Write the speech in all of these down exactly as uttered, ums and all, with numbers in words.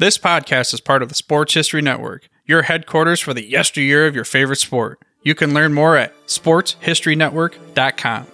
This podcast is part of the Sports History Network, your headquarters for the yesteryear of your favorite sport. You can learn more at sports history network dot com.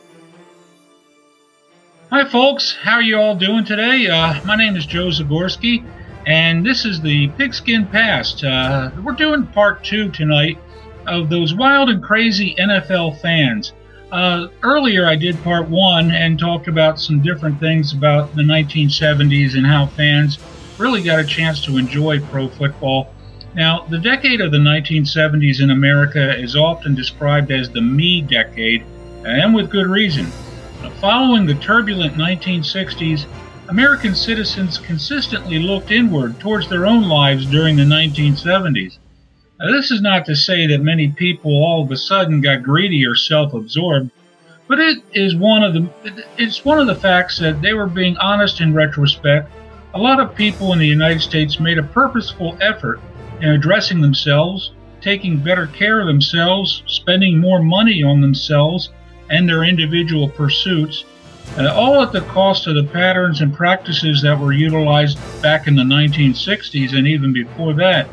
Hi folks, how are you all doing today? Uh, my name is Joe Zagorski, and this is the Pigskin Past. Uh, we're doing part two tonight of those wild and crazy N F L fans. Uh, earlier I did part one and talked about some different things about the nineteen seventies and how fans really got a chance to enjoy pro football. Now, the decade of the nineteen seventies in America is often described as the me decade, and with good reason. Following the turbulent nineteen sixties, American citizens consistently looked inward towards their own lives during the nineteen seventies. Now, this is not to say that many people all of a sudden got greedy or self-absorbed, but it is one of the it's one of the facts that they were being honest in retrospect. A lot of people in the United States made a purposeful effort in addressing themselves, taking better care of themselves, spending more money on themselves and their individual pursuits, uh, all at the cost of the patterns and practices that were utilized back in the nineteen sixties and even before that.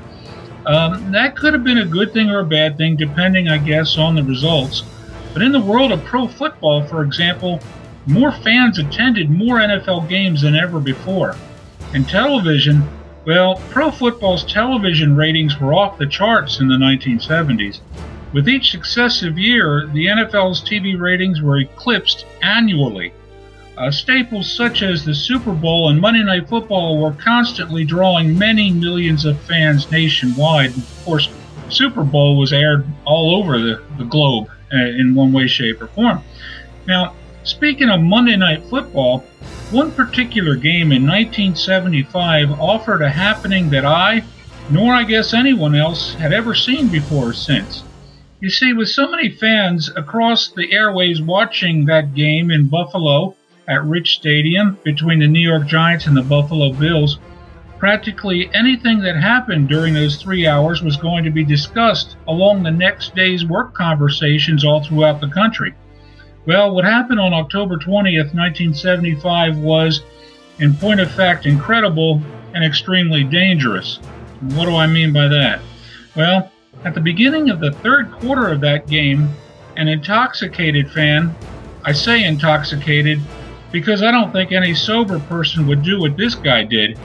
Um, that could have been a good thing or a bad thing, depending, I guess, on the results. But in the world of pro football, for example, more fans attended more N F L games than ever before. And television, well, pro football's television ratings were off the charts in the nineteen seventies. With each successive year, the N F L's T V ratings were eclipsed annually. Uh, staples such as the Super Bowl and Monday Night Football were constantly drawing many millions of fans nationwide. And of course, Super Bowl was aired all over the, the globe uh, in one way, shape, or form. Now, speaking of Monday Night Football, one particular game in nineteen seventy-five offered a happening that I, nor I guess anyone else, had ever seen before or since. You see, with so many fans across the airways watching that game in Buffalo at Rich Stadium between the New York Giants and the Buffalo Bills, practically anything that happened during those three hours was going to be discussed along the next day's work conversations all throughout the country. Well, what happened on October twentieth, nineteen seventy-five was, in point of fact, incredible and extremely dangerous. What do I mean by that? Well, at the beginning of the third quarter of that game, an intoxicated fan, I say intoxicated because I don't think any sober person would do what this guy did.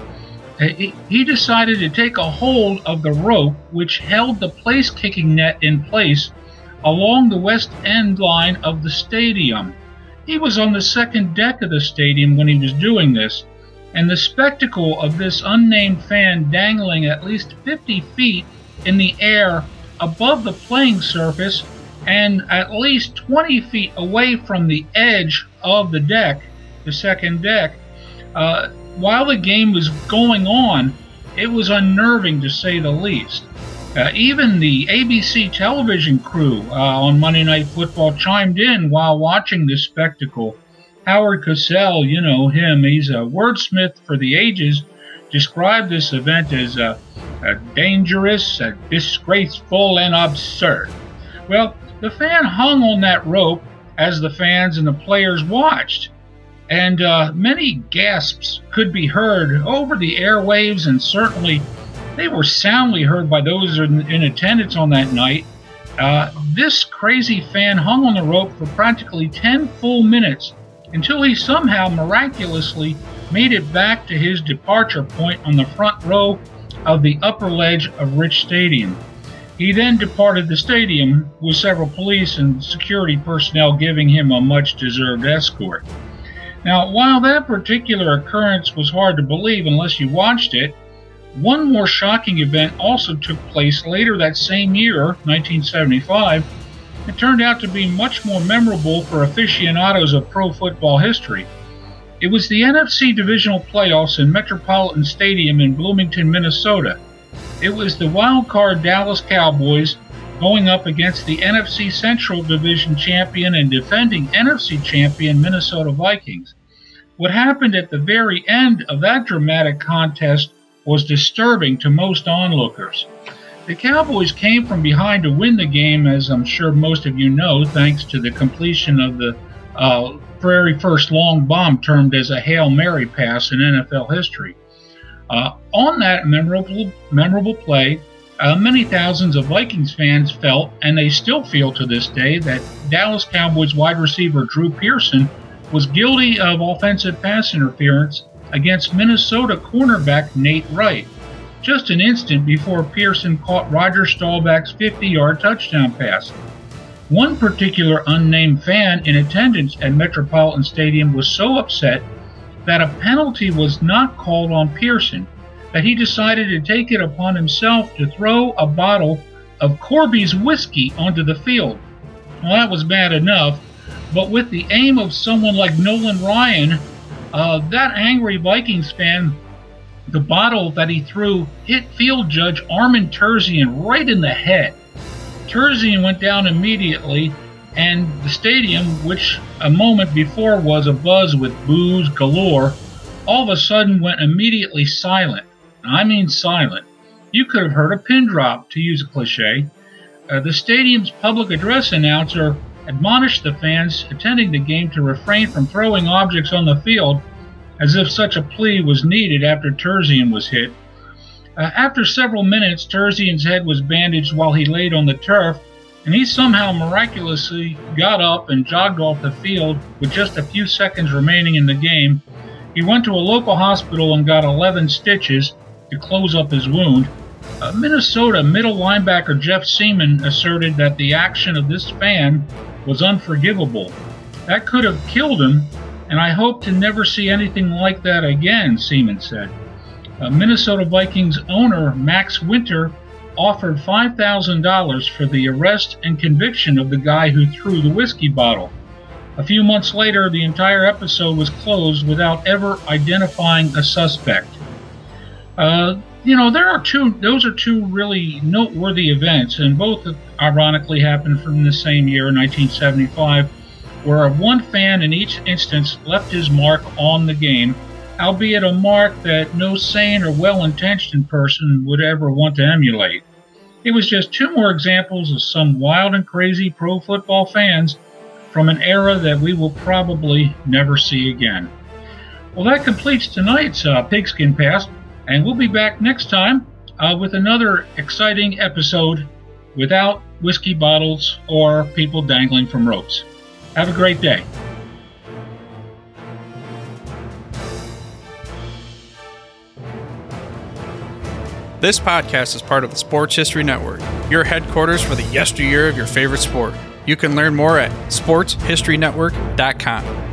He decided to take a hold of the rope which held the place-kicking net in place along the west end line of the stadium. He was on the second deck of the stadium when he was doing this, and the spectacle of this unnamed fan dangling at least fifty feet in the air above the playing surface and at least twenty feet away from the edge of the deck, the second deck, uh, while the game was going on, it was unnerving to say the least. Uh, even the A B C television crew uh, on Monday Night Football chimed in while watching this spectacle. Howard Cosell, you know him, he's a wordsmith for the ages, described this event as a, a dangerous, a disgraceful, and absurd. Well, the fan hung on that rope as the fans and the players watched, and uh, many gasps could be heard over the airwaves, and certainly they were soundly heard by those in, in attendance on that night. Uh, this crazy fan hung on the rope for practically ten full minutes until he somehow miraculously made it back to his departure point on the front row of the upper ledge of Rich Stadium. He then departed the stadium with several police and security personnel giving him a much-deserved escort. Now, while that particular occurrence was hard to believe unless you watched it, one more shocking event also took place later that same year, nineteen seventy-five. It turned out to be much more memorable for aficionados of pro football history. It was the N F C Divisional Playoffs in Metropolitan Stadium in Bloomington, Minnesota. It was the wild-card Dallas Cowboys going up against the N F C Central Division champion and defending N F C champion Minnesota Vikings. What happened at the very end of that dramatic contest was disturbing to most onlookers. The Cowboys came from behind to win the game, as I'm sure most of you know, thanks to the completion of the uh, very first long bomb termed as a Hail Mary pass in N F L history. Uh, on that memorable, memorable play, uh, many thousands of Vikings fans felt, and they still feel to this day, that Dallas Cowboys wide receiver Drew Pearson was guilty of offensive pass interference against Minnesota cornerback Nate Wright, just an instant before Pearson caught Roger Staubach's fifty-yard touchdown pass. One particular unnamed fan in attendance at Metropolitan Stadium was so upset that a penalty was not called on Pearson that he decided to take it upon himself to throw a bottle of Corby's whiskey onto the field. Well, that was bad enough, but with the aim of someone like Nolan Ryan, uh, that angry Vikings fan, the bottle that he threw hit field judge Armin Terzian right in the head. Terzian went down immediately, and the stadium, which a moment before was abuzz with boos galore, all of a sudden went immediately silent. I mean silent. You could have heard a pin drop, to use a cliche. Uh, the stadium's public address announcer admonished the fans attending the game to refrain from throwing objects on the field, as if such a plea was needed after Terzian was hit. Uh, after several minutes, Terzian's head was bandaged while he laid on the turf, and he somehow miraculously got up and jogged off the field with just a few seconds remaining in the game. He went to a local hospital and got eleven stitches to close up his wound. Uh, Minnesota middle linebacker Jeff Seaman asserted that the action of this fan was unforgivable. That could have killed him, and I hope to never see anything like that again, Seaman said. Uh, Minnesota Vikings owner Max Winter offered five thousand dollars for the arrest and conviction of the guy who threw the whiskey bottle. A few months later, the entire episode was closed without ever identifying a suspect. Uh, you know, there are two, those are two really noteworthy events, and both ironically happened from the same year, nineteen seventy-five, where one fan in each instance left his mark on the game, albeit a mark that no sane or well-intentioned person would ever want to emulate. It was just two more examples of some wild and crazy pro football fans from an era that we will probably never see again. Well, that completes tonight's uh, Pigskin Pass, and we'll be back next time uh, with another exciting episode without whiskey bottles or people dangling from ropes. Have a great day. This podcast is part of the Sports History Network, your headquarters for the yesteryear of your favorite sport. You can learn more at sports history network dot com.